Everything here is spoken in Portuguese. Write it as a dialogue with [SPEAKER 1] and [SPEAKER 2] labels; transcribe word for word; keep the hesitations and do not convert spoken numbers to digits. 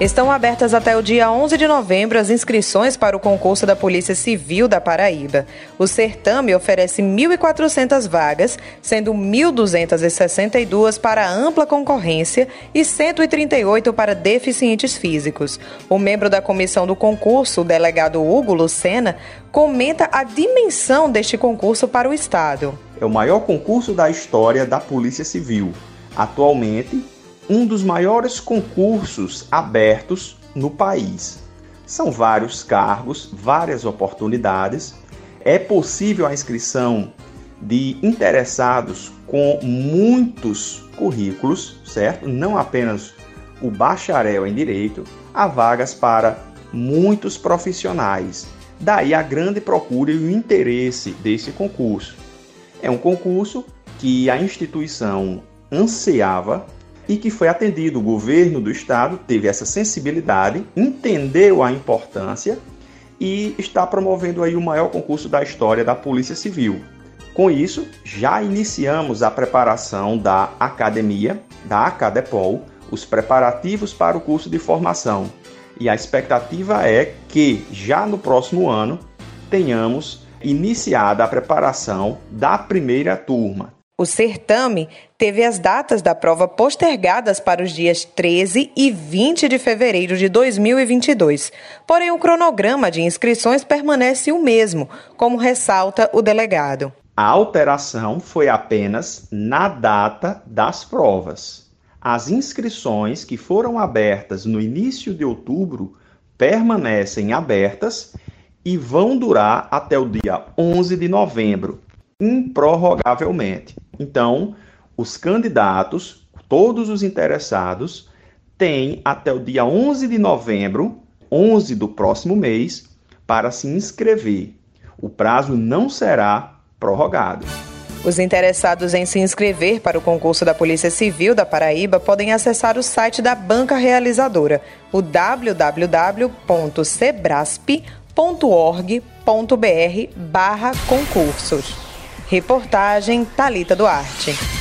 [SPEAKER 1] Estão abertas até o dia onze de novembro as inscrições para o concurso da Polícia Civil da Paraíba. O certame oferece mil e quatrocentas vagas, sendo mil duzentas e sessenta e duas para ampla concorrência e cento e trinta e oito para deficientes físicos. O membro da comissão do concurso, o delegado Hugo Lucena, comenta a dimensão deste concurso para o Estado.
[SPEAKER 2] É o maior concurso da história da Polícia Civil. Atualmente, um dos maiores concursos abertos no país. São vários cargos, várias oportunidades. É possível a inscrição de interessados com muitos currículos, certo? Não apenas o bacharel em Direito, há vagas para muitos profissionais. Daí a grande procura e o interesse desse concurso. É um concurso que a instituição ansiava e que foi atendido. O governo do estado teve essa sensibilidade, entendeu a importância e está promovendo aí o maior concurso da história da Polícia Civil. Com isso, já iniciamos a preparação da academia, da Acadepol, os preparativos para o curso de formação. E a expectativa é que já no próximo ano tenhamos iniciada a preparação da primeira turma.
[SPEAKER 1] O certame teve as datas da prova postergadas para os dias treze e vinte de fevereiro de dois mil e vinte e dois. Porém, o cronograma de inscrições permanece o mesmo, como ressalta o delegado.
[SPEAKER 2] A alteração foi apenas na data das provas. As inscrições que foram abertas no início de outubro permanecem abertas e vão durar até o dia onze de novembro, improrrogavelmente. Então, os candidatos, todos os interessados, têm até o dia onze de novembro, onze do próximo mês, para se inscrever. O prazo não será prorrogado.
[SPEAKER 1] Os interessados em se inscrever para o concurso da Polícia Civil da Paraíba podem acessar o site da banca realizadora, o w w w ponto sebrasp ponto org ponto br barra concursos. Reportagem Thalita Duarte.